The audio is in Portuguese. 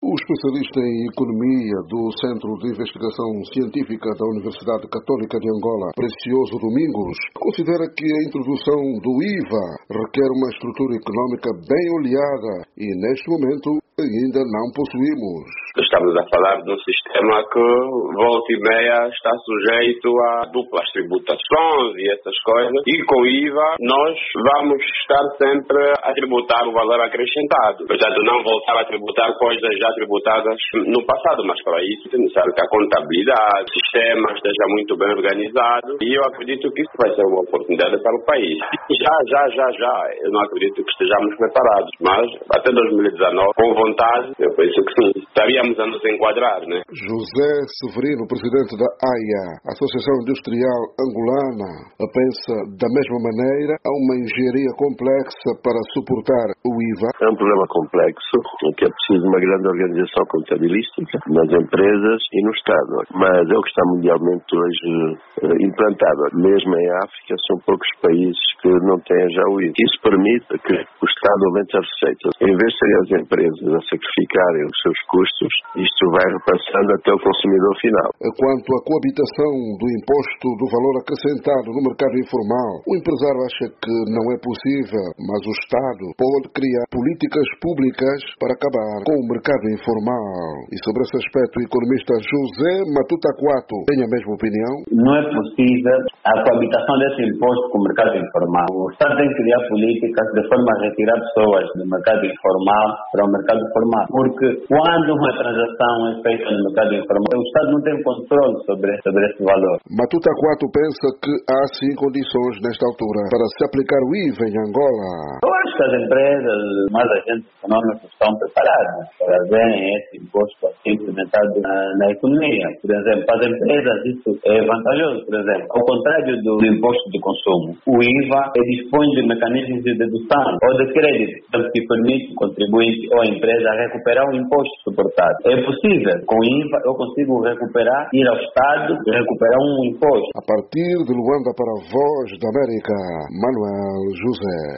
O especialista em economia do Centro de Investigação Científica da Universidade Católica de Angola, Precioso Domingos, considera que a introdução do IVA requer uma estrutura econômica bem olhada e, neste momento, ainda não possuímos. Estamos a falar de um sistema que, volta e meia, está sujeito a duplas tributações e essas coisas. E com o IVA, nós vamos estar sempre a tributar o valor acrescentado. Portanto, não voltar a tributar coisas já tributadas no passado. Mas, para isso, é necessário que a contabilidade, o sistema esteja muito bem organizado. E eu acredito que isso vai ser uma oportunidade para o país. Já. Eu não acredito que estejamos preparados. Mas, até 2019, com vontade, eu penso que sim. Estaríamos a nos enquadrar, né? José Severino, presidente da AIA, Associação Industrial Angolana, pensa da mesma maneira. Há uma engenharia complexa para suportar o IVA. É um problema complexo, em que é preciso uma grande organização contabilística nas empresas e no Estado. Mas é o que está mundialmente hoje implantado. Mesmo em África, são poucos países que não têm já o IVA. Isso permite que o Estado aumente as receitas. Em vez de serem as empresas a sacrificarem os seus custos, isto vai repassando até o consumidor final. Quanto à coabitação do imposto do valor acrescentado no mercado informal, o empresário acha que não é possível, mas o Estado pode criar políticas públicas para acabar com o mercado informal. E sobre esse aspecto, o economista José Matutaquato tem a mesma opinião? Não é possível a coabitação desse imposto com o mercado informal. O Estado tem que criar políticas de forma a retirar pessoas do mercado informal para o mercado formal. Porque quando uma transação é feita no mercado informal, o Estado não tem controle sobre esse valor. Matutaquato pensa que há sim condições nesta altura para se aplicar o IVA em Angola. Eu acho que as empresas, mais agentes econômicos estão preparados para verem esse imposto assim implementado na economia. Por exemplo, para as empresas isso é vantajoso. Por exemplo, ao contrário do imposto de consumo, o IVA dispõe de mecanismos de dedução ou de crédito que permite o contribuinte ou a empresa a recuperar o imposto suportado. É possível. Com o IVA eu consigo recuperar, ir ao Estado e recuperar um imposto. A partir de Luanda para a Voz da América, Manuel José.